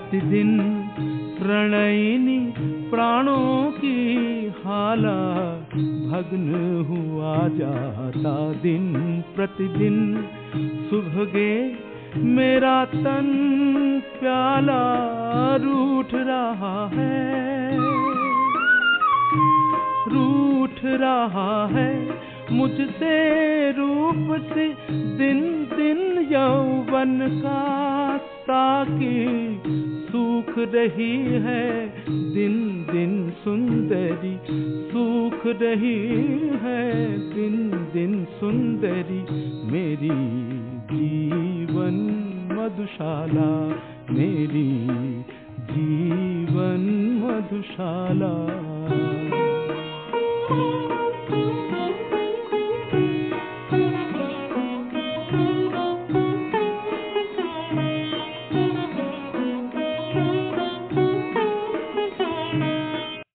प्रतिदिन प्रणयिनी प्राणों की हाला भग्न हुआ जाता दिन प्रतिदिन। सुभगे मेरा तन प्याला रूठ रहा है, रूठ रहा है मुझसे रूप से दिन दिन यौवन का ताकि सूख रही है दिन दिन सुंदरी, सूख रही है दिन दिन सुंदरी मेरी जीवन मधुशाला, मेरी जीवन मधुशाला।